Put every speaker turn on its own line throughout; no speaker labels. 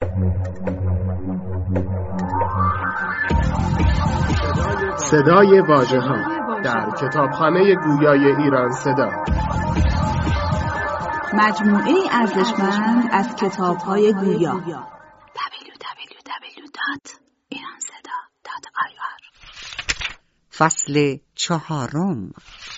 صدای واژه‌ها در کتابخانه گویای ایران صدا،
مجموعه ارزشمند از کتاب‌های گویا. www.iranseda.ir.
فصل 4.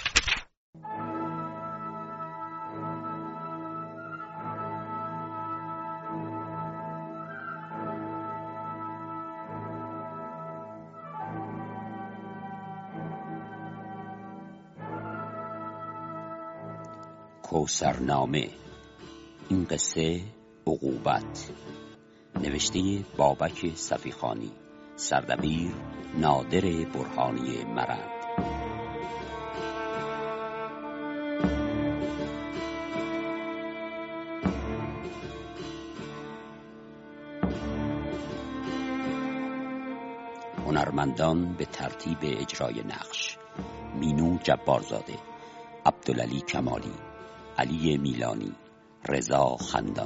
کوثرنامه. این قصه عقوبت، نوشته بابک صفیخانی، سردبیر نادر برهانی مرد. هنرمندان به ترتیب اجرای نقش: مینو جبارزاده، عبدالعلی کمالی، علی میلانی، رضا خندان.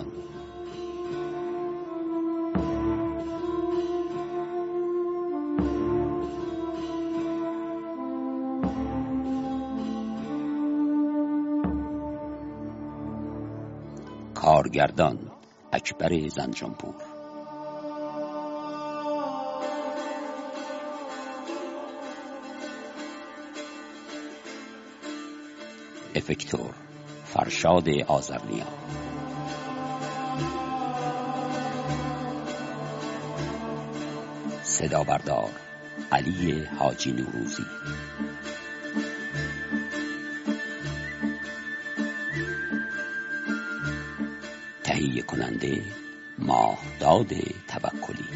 کارگردان: اکبر زنجانپور. افکتور: فرشاد آذرنیا. صدا بردار: علی حاجی نوروزی. تهیه کننده: ماهداد توکلی.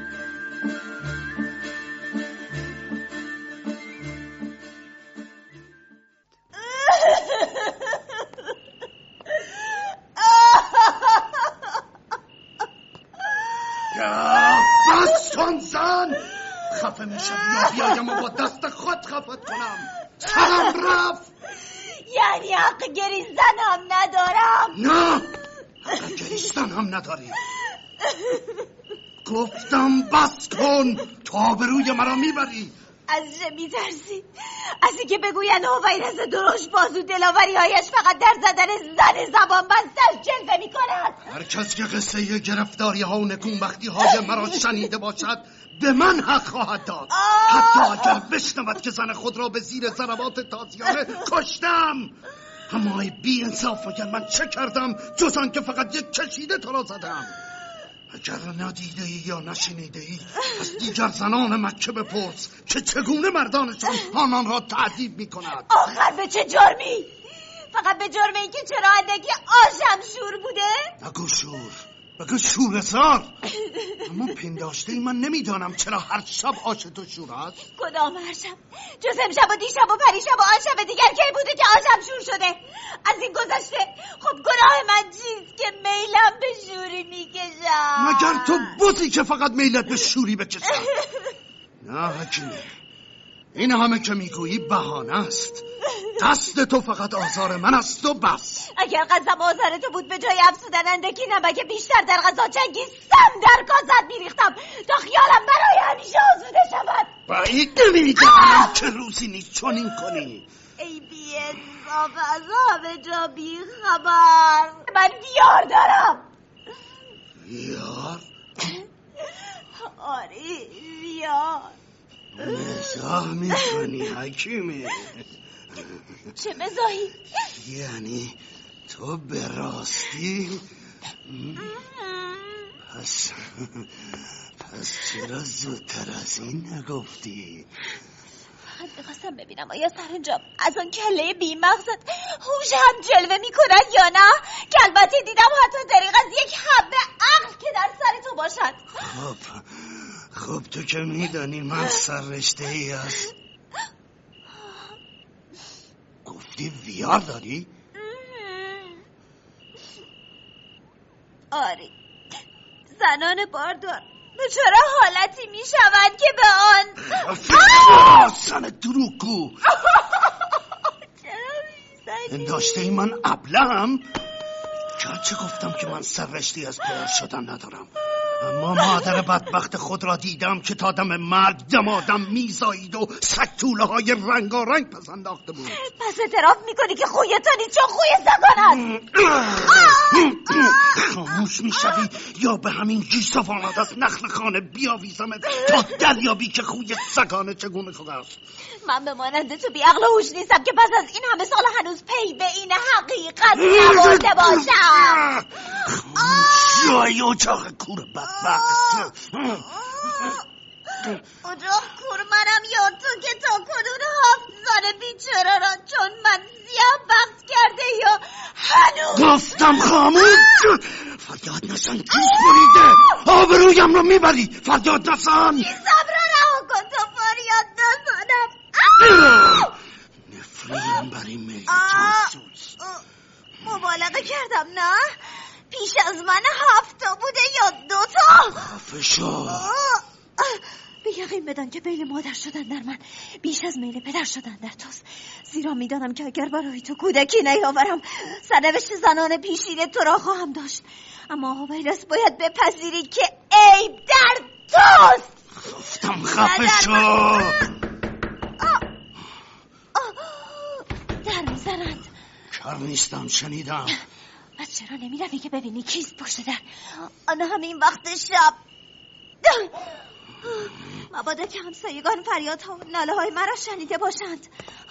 بس کن زن، خفه میشم یا بیایم و با دست خود خفت کنم. سرم رفت.
یعنی حق گریستن هم ندارم؟
نه، حق گریستن هم نداری. گفتم بس کن، تا آبروی مرا میبری.
از چه میترسی؟ از اینکه بگوین هویرس درشت بازو دلاوری هایش فقط در زدن زن زبان بستش جلوه میکند.
هر کس که قصه گرفتاری ها و نگونبختی های مرا شنیده باشد به من حق خواهد داد. حتی اگر بشنود که زن خود را به زیر ضربات تازیانه کشتم. اما ای بی انصاف، مگر من چه کردم جز آن که فقط یک کشیده تو را زدم؟ اگر ندیده ای یا نشنیده ای از دیگر زنان مکه بپرس که چگونه مردانشان آنان را تعذیب می کند.
آخر به چه جرمی؟ فقط به جرم این که چرا اندکی آشم شور بوده؟
نگو شور، بگو شورزار. اما پنداشته ای من نمیدانم چرا هر شب آش تو شور است.
کدام هر شب؟ جز امشب و دیشب و پریشب و آن شب دیگر کی بوده که آشم شور شده؟ از این گذشته خب گناه من چیست که میلم به شوری میکشم؟
مگر تو بودی که فقط میلت به شوری بکشم؟ نه حکیمه، این همه که میگویی بهانه است. دست تو فقط آزار من است و بس.
اگر قصدم آزار تو بود به جای افسودن اندکی نمک بیشتر در غذا چنگی سم در کاست میریختم تا خیالم برای همیشه آسوده شود.
بعید نمیدانم که روزی نیست چنین کنی.
ای بی انصاف، از همه جا بی خبر. من ویار دارم.
ویار؟
آره ویار.
مزاح میکنی حکیمه؟
چه مزاحی؟
یعنی تو به راستی؟ پس چرا زودتر از این نگفتی؟
فقط میخواستم ببینم آیا سرانجام از اون کله بی مقصد هوش هم جلوه میکند یا نه، که البته دیدم حتی دریغ از یک حبه عقل که در سر تو باشد.
خب تو که میدانی من سررشته ای است. گفتی ویار داری؟
آره، زنان باردار چرا حالتی میشوند که به آن
سن دروغگو.
چرا میزنی؟
داشته ای من ابله‌ام؟ گرچه گفتم که من سررشته از پدر شدن ندارم، اما مادر بدبخت خود را دیدم که تا دم مرگ دمادم میزایید و سکتوله های رنگارنگ پس انداخته بود.
پس اعتراف میکنی که خوی تو نیست چون خوی سگان است.
خاموش میشوی یا به همین گیسوانات از نخل خانه بیاویزمت تا دریابی که خوی سگانه چگونه شده است.
من به مانند تو بی عقل و هوش نیستم که پس از این همه سال هنوز پی به این حقیقت نبرده باشم.
جای اجاق کور بدبخت.
اجاق کور منم یا تو که تا کنون 7 سال بیچاره را چون من زیاد بخت کرده یا هنوز
گفتم خاموش. فریاد نزن کیس بریده. آبرویم رو میبری. فریاد نزن.
کیسم را رها کن تا فریاد نزنم.
نفرین بر این میل جانسوز.
مبالغه کردم نه؟ پیش از من 7 تا بوده یا 2 تا؟
خفه شو.
به یقین بدان که میل مادر شدن در من بیش از میل پدر شدن در توست، زیرا میدانم که اگر برای تو کودکی نیاورم سرنوشت زنان پیشین تو را خواهم داشت. اما هویرس باید بپذیری که عیب در توست.
گفتم خفه شو.
در میزنند.
کار نیستم شنیدم.
پس چرا نمی روی که ببینی کیست پشت در؟ آن همین وقت شب مبادا که همسایگان فریادها و ناله های مرا شنیده باشند.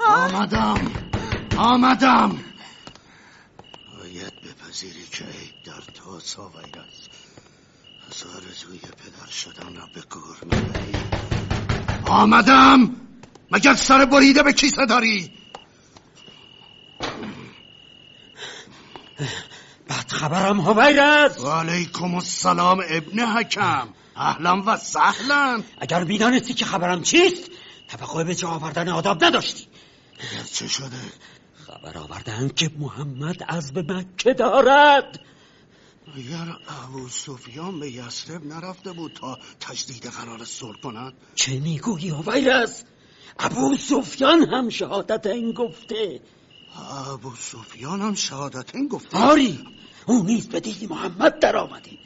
آمدم. باید بپذیری که عیب در تو ساویرس. از آرزوی پدر شدن را به گور میبری. آمدم. مگر سر بریده به کیسه داری؟
بد خبرم هویرس.
و علیکم السلام ابن حکم. اهلا و سهلا.
اگر میدانستی که خبرم چیست توقع به جا آوردن آداب نداشتی.
اگر چه شده؟
خبر آوردن که محمد عزم مکه دارد.
اگر ابو سفیان به یثرب نرفته بود تا تجدید قرار صلح کند؟
چه میگویی هویرس؟ ابو سفیان هم شهادت این گفته.
ابو سفیان هم شهادت این گفته؟
آری، او نیز به دین محمد در آمدی.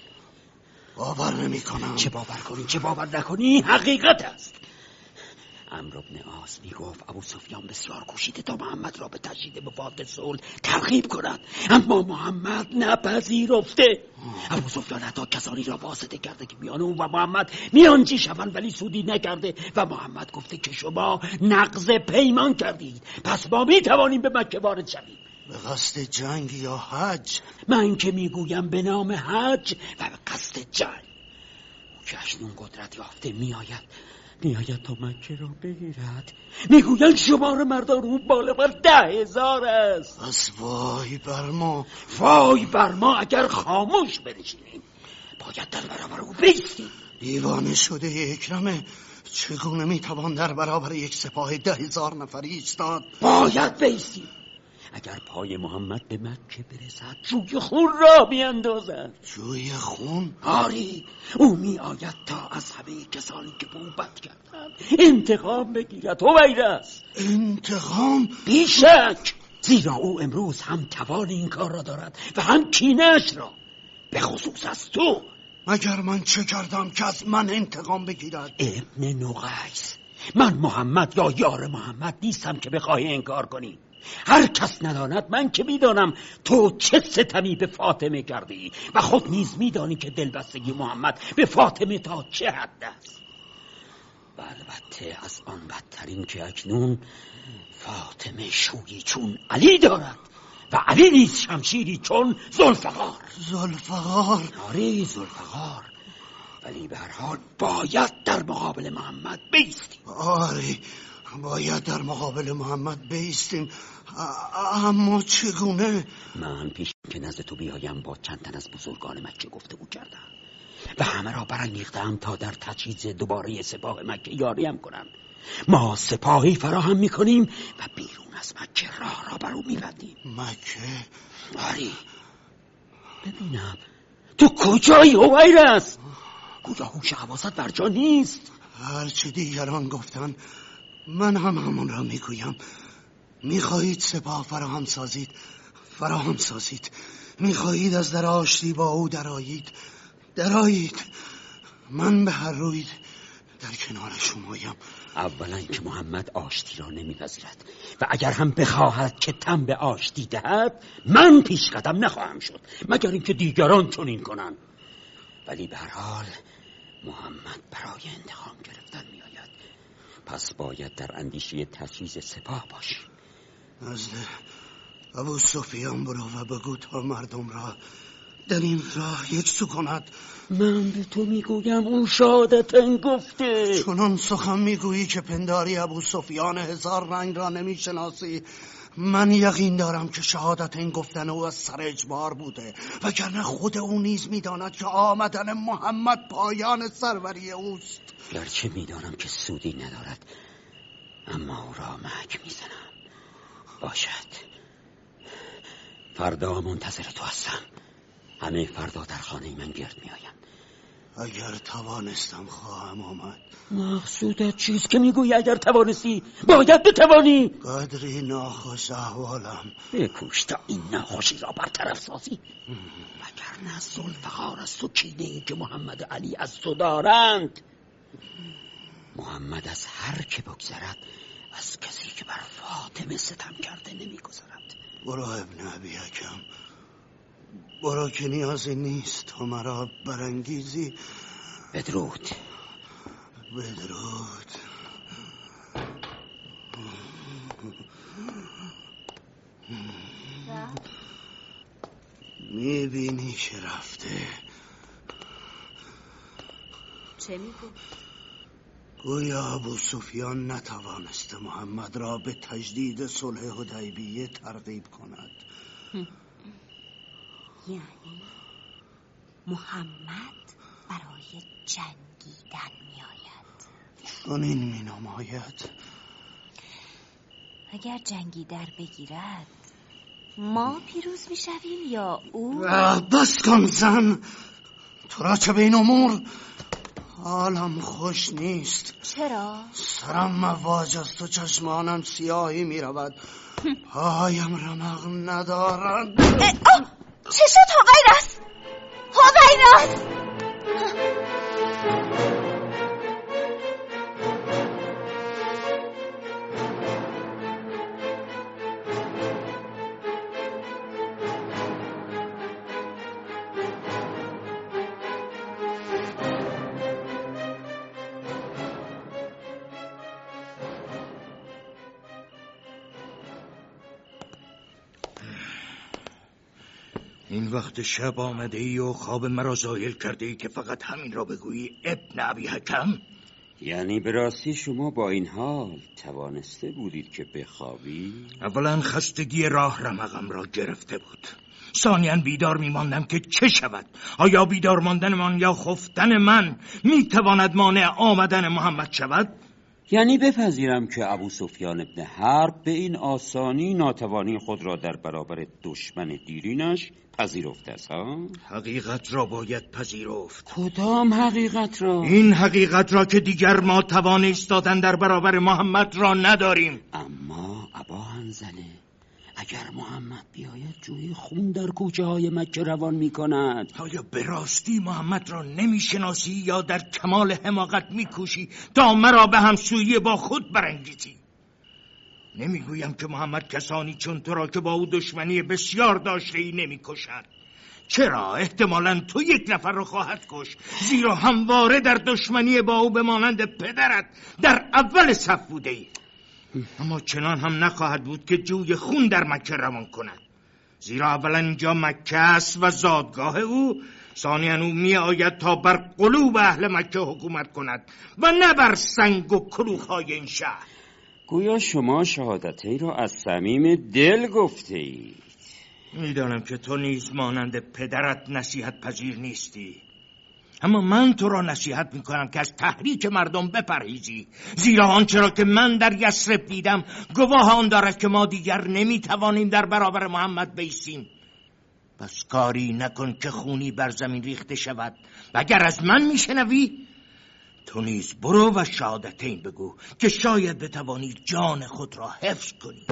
باور نمی کنم.
چه باور کنی چه باور نکنی حقیقت است. عمرو بن عاص می گفت ابو سفیان بسیار کوشیده تا محمد را به تجدید مفاوضات صلح ترغیب کند، اما محمد نپذیرفته. ابو سفیان حتی کسانی را واسطه کرده که میان او و محمد میانجی شوند، ولی سودی نکرده و محمد گفته که شما نقض پیمان کردید، پس ما می توانیم به مکه وارد شویم.
به قصد جنگ یا حج؟
من که میگویم به نام حج و به قصد جنگ. او که اکنون قدرت یافته میآید تا مکه را بگیرد. میگویند شمار مردان او بالا بر 10,000 است.
از وای بر ما.
وای بر ما اگر خاموش بنشینیم. باید در برابر او بایستیم.
دیوانه شده اکرمه. چگونه میتوان در برابر یک سپاه 10,000 نفری ایستاد؟
باید بایستیم. اگر پای محمد به مکه برسد جوی خون را میاندازد.
جوی خون؟
آری، او می آید تا از همه کسانی که به او بد کردند انتقام بگیرد. هویرس
انتقام؟
بیشک، زیرا او امروز هم توان این کار را دارد و هم کینه‌اش را، به خصوص از تو.
مگر من چه کردم که از من انتقام بگیرد؟
ابن نقیس، من محمد یا یار محمد نیستم که بخواهی انکار کنی. هر کس نداند، من که میدانم تو چه ستمی به فاطمه کردی و خود نیز میدانی که دلبستگی محمد به فاطمه تا چه حد است. و البته از آن بدترین که اکنون فاطمه شویی چون علی دارد و علی نیز شمشیری چون ذوالفقار.
ذوالفقار؟
آری، ذوالفقار. ولی به هر حال باید در مقابل محمد بایستیم.
آری، باید در مقابل محمد بایستیم. اما چگونه؟
من پیش که نزد تو بیایم با چند تن از بزرگان مکه گفتگو کردم و همه را برانگیختم تا در تجهیز دوباره سپاه مکه یاریم کنند. ما سپاهی فراهم میکنیم و بیرون از مکه راه را بر او میبندیم.
مکه؟
آری. ببینم تو کجایی هویرس؟ گویا هوش حواست بر جا نیست.
هرچه دیگران گفتن من هم همون را میگویم. میخواهید سپاه فراهم سازید. میخواهید از در آشتی با او درآیید. من به هر روی در کنار شمایم.
اولا که محمد آشتی را نمیپذیرد و اگر هم بخواهد که تن به آشتی دهد من پیش قدم نخواهم شد مگر اینکه دیگران چنین کنند. ولی به هر حال محمد برای انتقام گرفتن میآید، پس باید در اندیشه تجهیز سپاه باشیم.
نزد ابو سفیان برو و بگو تا مردم را در این راه یکسو کند.
من به تو میگویم او شهادتن گفته.
چنان سخن میگویی که پنداری ابو سفیان 1000 رنگ را نمیشناسی. من یقین دارم که شهادت این گفتن او از سر اجبار بوده، وگرنه خود او نیز میداند که آمدن محمد پایان سروری اوست.
گرچه میدانم که سودی ندارد اما او را محک میزنم. باشد، فردا منتظر تو هستم. همه فردا در خانه من گرد میآیند.
اگر توانستم خواهم آمد.
مقصودت چیست که میگویی اگر توانستی؟ باید بتوانی.
قدری ناخوش احوالم.
بکوش تا این ناخوشی را برطرف سازی. اگر نه ذوالفقار است و کینه‌ای که محمد علی از تو دارند. محمد از هر که بگذرد از کسی که بر فاطمه ستم کرده نمیگذرد.
برو ابن ابی حکم، برو که نیازی نیست تو مرا برانگیزی.
بدرود.
بدرود. میبینی که رفته.
چه میگو؟
گویا ابو سفیان نتوانسته محمد را به تجدید صلح حدیبیه ترغیب کند.
یعنی محمد برای جنگیدن میآید.
چنین مینماید.
اگر جنگی در بگیرد ما پیروز میشویم یا او؟
بس کن زن، تو را چه به این امور؟ حالم خوش نیست.
چرا؟
سرم مواج است و چشمانم سیاهی می رود. پایم رمق ندارد.
چه شد هویرس؟ هویرس!
این وقت شب آمده ای و خواب مرا زایل کرده ای که فقط همین را بگویی ابن ابی حکم؟
یعنی به راستی شما با این حال توانسته بودید که بخوابی؟
اولا خستگی راه رمقم را گرفته بود. ثانیاً بیدار میماندم که چه شود. آیا بیدار ماندن من یا خفتن من میتواند مانع آمدن محمد شود؟
یعنی بپذیرم که ابو سفیان ابن حرب به این آسانی ناتوانی خود را در برابر دشمن دیرینش پذیرفته است ها؟
حقیقت را باید پذیرفت.
کدام حقیقت را؟
این حقیقت را که دیگر ما توان ایستادن در برابر محمد را نداریم.
اما ابا حنظله، اگر محمد بیاید جوی خون در کوچه های مکه روان می کند.
آیا به راستی محمد را نمی شناسی یا در کمال حماقت می کوشی تا مرا به همسویی با خود برانگیزی؟ نمی گویم که محمد کسانی چون تو را که با او دشمنی بسیار داشته ای نمی کشد. چرا؟ احتمالاً تو یک نفر را خواهد کش، زیرا همواره در دشمنی با او به مانند پدرت در اول صف بوده ای. اما چنان هم نخواهد بود که جوی خون در مکه روان کند، زیرا اولا اینجا مکه است و زادگاه او، ثانیاً او می آید تا بر قلوب اهل مکه حکومت کند و نه بر سنگ و کلوخ‌های این شهر.
گویا شما شهادتی را از صمیم دل گفته اید.
میدانم که تو نیز مانند پدرت نصیحت پذیر نیستی، اما من تو را نصیحت میکنم که از تحریک مردم بپرهیزی، زیرا آنچه را که من در یثرب دیدم گواه آن دارد که ما دیگر نمیتوانیم در برابر محمد بایستیم. پس کاری نکن که خونی بر زمین ریخته شود. و اگر از من میشنوی تو نیز برو و شهادتین بگو که شاید بتوانی جان خود را حفظ کنی.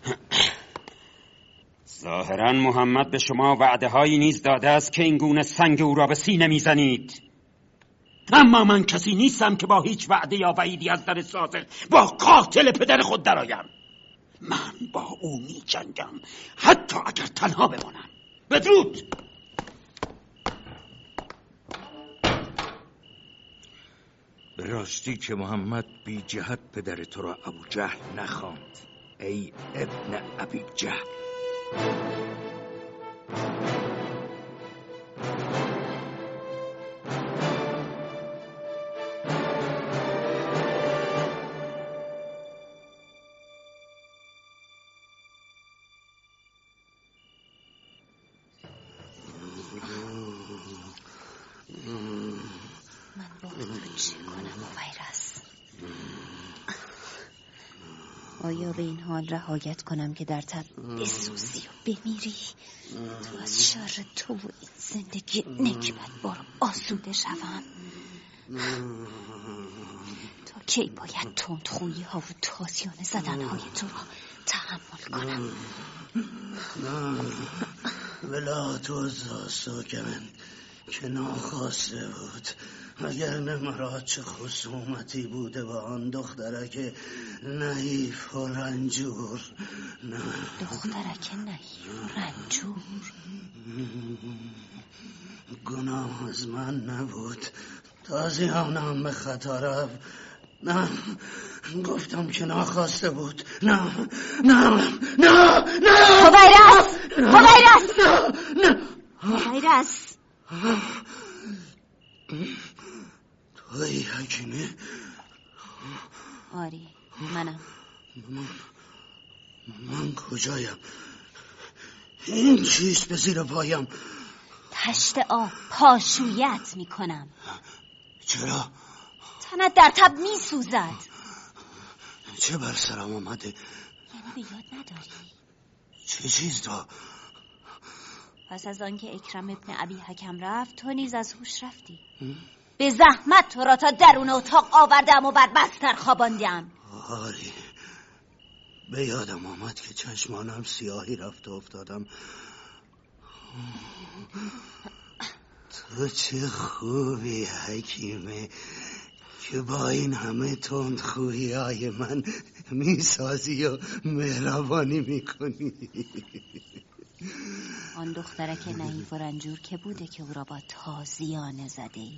ظاهراً محمد به شما وعده هایی نیز داده است که این گونه سنگ او را به سینه میزنید.
اما من کسی نیستم که با هیچ وعده یا وعیدی از در صادق با قاتل پدر خود درآیم. من با او می جنگم حتی اگر تنها بمانم. بدرود.
به راستی که محمد بی جهت پدر تو را ابو جهل نخواند، ای ابن ابی جهل.
آیا به این حال رهایت کنم که در تب بسوزی و بمیری؟ تو از شر تو و این زندگی نکبت بار آسوده شوم؟ تا کی باید تندخویی ها و تازیانه زدن های تو را تحمل کنم؟
ولا تو ساکن که ناخواسته بود، اگر نه مرا چه خصومتی بوده با آن دخترک نحیف و رنجور.
دخترک نحیف و رنجور؟
گناه از من نبود، تازیانم به خطا رفت. نه، گفتم که ناخواسته بود. نه نه نه نه
هویرس
توی حکیمه؟
آری منم.
من کجایم؟ این چیست به زیر پایم؟
تشت آب پاشویت میکنم.
چرا؟
تنت در تب میسوزد.
چه بر سرم آمده؟
یعنی به یاد نداری؟
چه چیز را؟
پس از آنکه اکرم ابن ابی حکم رفت تو نیز از هوش رفتی. به زحمت تو را تا درون اتاق آوردم و بر بستر خواباندم.
آری، به یادم آمد که چشمانم سیاهی رفت و افتادم. تو چه خوبی حکیمه که با این همه تندخویی های من میسازی و مهربانی میکنی.
آن دخترک نحیف و رنجور که بوده که او را با تازیانه زده ای؟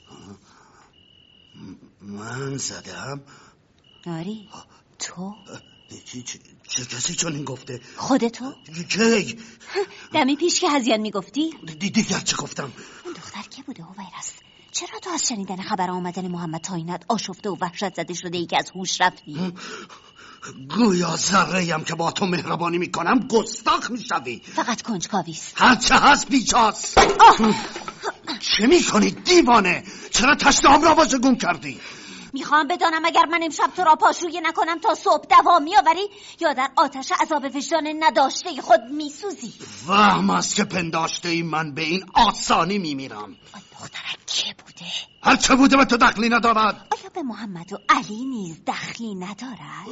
من زدم؟
آری تو؟
چه کسی چون این گفته؟
خود تو؟
کی؟
دمی پیش که هزیان میگفتی؟
دیگر چه گفتم؟
اون دختر که بوده هویرس؟ چرا تو از شنیدن خبر آمدن محمد تاینت آشفته و وحشت زده شده ای که از هوش رفتی؟
گویا ذره‌ام که با تو مهربانی میکنم گستاخ میشوی.
فقط کنجکاویست.
هرچه هست بیچاست. چه میکنی دیوانه؟ چرا تشت آب را واژگون کردی؟
میخوام بدانم اگر من امشب تو را پاشویه نکنم تا صبح دوام میآوری یا در آتش عذاب وجدان نداشته خود میسوزی؟
وهم است که پنداشته ای من به این آسانی میمیرم.
آن دخترک که بوده؟
هرچه بوده به تو دخلی ندارد.
آیا به محمد و علی نیز دخلی ندارد؟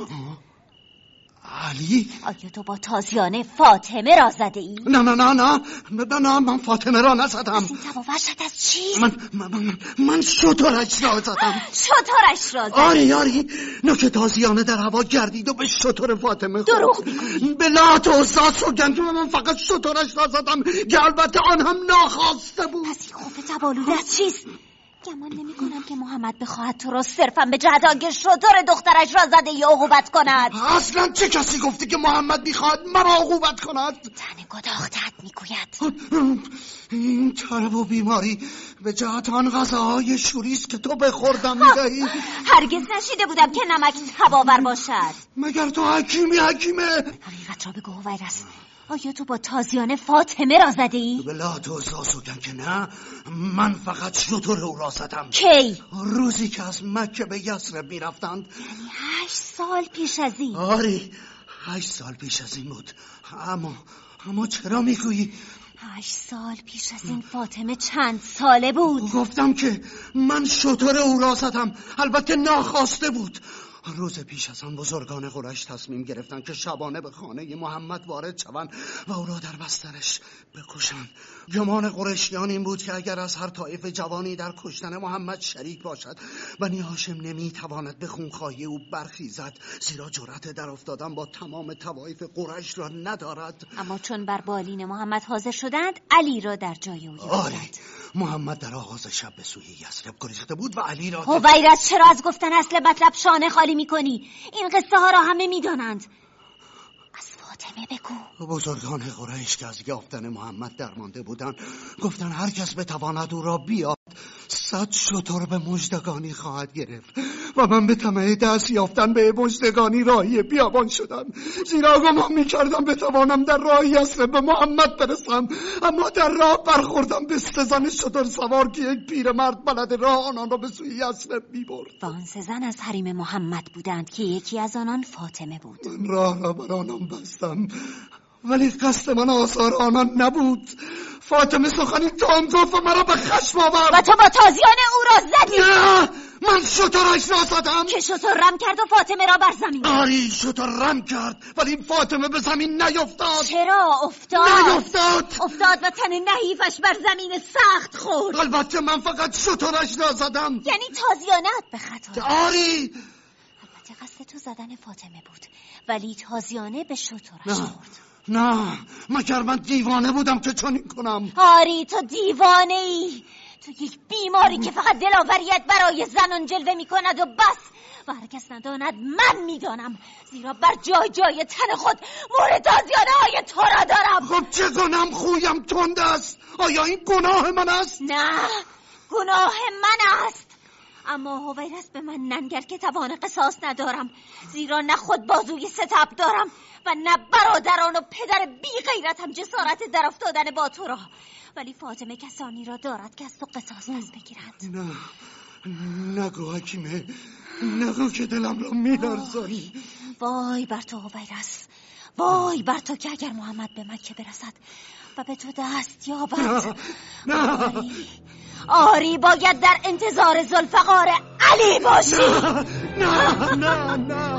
علی؟
آیا تو با تازیانه فاطمه را زده ای؟
نه نه نه نه نه نه، من فاطمه را نزدم.
از این تب و وحشت از چیست؟
من شترش را زدم.
شترش را زدی؟
آری نوک تازیانه در هوا گردید و به شتر فاطمه خورد.
دروغ میگویی؟
به لات و عزا سوگند من فقط شترش را زدم که البته آن هم ناخواسته بود.
پس این خوف تبالود از چیست؟ گمان نمی کنم که محمد بخواهد تو را صرفا به جهت آنکه شتر دخترش را زده یا عقوبت کند.
اصلا چه کسی گفته که محمد میخواد مرا عقوبت کند؟
تن گداختت میگوید.
این طرب و بیماری به جهت آن غذاهای شوریست که تو بخوردم میدهی.
هرگز نشیده بودم که نمک تباور باشد.
مگر تو حکیمه؟
حقیقت را بگو هویرس، آیا تو با تازیانه فاطمه را زده ای؟
بلا تو سوگن که نه، من فقط شتر او را زدم.
کی؟
روزی که از مکه به یثرب می رفتند.
یعنی 8 سال پیش از این؟
آری 8 سال پیش از این بود. اما چرا میگویی؟
8 سال پیش از این فاطمه چند ساله بود؟
گفتم که من شتر او را زدم، البته ناخواسته بود. روز پیش از آن بزرگان قریش تصمیم گرفتند که شبانه به خانه محمد وارد شوند و او را در بسترش بکشند. گمان قریشیان این بود که اگر از هر طایفه جوانی در کشتن محمد شریک باشد، بنی هاشم نمیتواند به خونخواهی او برخیزد، زیرا جرأت در افتادن با تمام طوایف قریش را ندارد.
اما چون بر بالین محمد حاضر شدند، علی را در جای او یافتند.
محمد در آغاز شب به سوی یثرب گریخته بود و علی را
هویرث، چرا از گفتن اصل مطلب شانه خالی میکنی؟ این قصه ها را همه میدانند. از فاطمه بگو.
بزرگان قریش که از یافتن محمد درمانده بودند گفتند هر کس بتواند او را بیاد 100 شتر به مژدگانی خواهد گرفت و من به طمع دست یافتن به مژدگانی راهی بیابان شدم، زیرا گمان می‌کردم بتوانم در راه یثرب به محمد برسم، اما در راه برخوردم به 3 زن شتر سوار که یک پیرمرد بلد راه آنان را به سوی یثرب می‌برد.
و آن 3 زن از حریم محمد بودند که یکی از آنان فاطمه بود.
من راه را بر آنان بستم، ولی قصد من آثار آنان نبود. فاطمه سخنی تند گفت و مرا به خشم آورد.
و تو با تازیان او را زدی؟
نه، من شترش را زدم.
که شتر رم کرد و فاطمه را بر زمین؟
آری، شتر رم کرد ولی فاطمه به زمین نیفتاد.
چرا افتاد؟ افتاد و تن نحیفش بر زمین سخت خورد.
البته من فقط شترش را زدم.
یعنی تازیانت به خطا.
آری،
البته قصد تو زدن فاطمه بود، ولی تازیانه به شترش خورد.
نه، مگر من دیوانه بودم که چنین کنم؟
آری، تو دیوانه ای. تو یک بیماری که فقط دلاوریت برای زنان جلوه می کند و بس. و هر کس نداند من میدانم، زیرا بر جای جای تن خود مور تازیانه های تو را دارم.
خب چه کنم؟ خویم تند است. آیا این گناه من است؟
نه، گناه من است. اما هویرث به من ننگر که توان قصاص ندارم، زیرا نه خود بازوی ستب دارم و نه برادران و پدر بی غیرتم جسارت در افتادن با تو را. ولی فاطمه کسانی را دارد که از تو قصاص پس بگیرند.
نه، نگو حکیمه، نگو که دلم را می‌لرزانی.
وای بر تو هویرث، وای بر تو که اگر محمد به مکه برسد و به تو دست یابد.
نه.
آری باید در انتظار ذوالفقار علی باشی.
نه.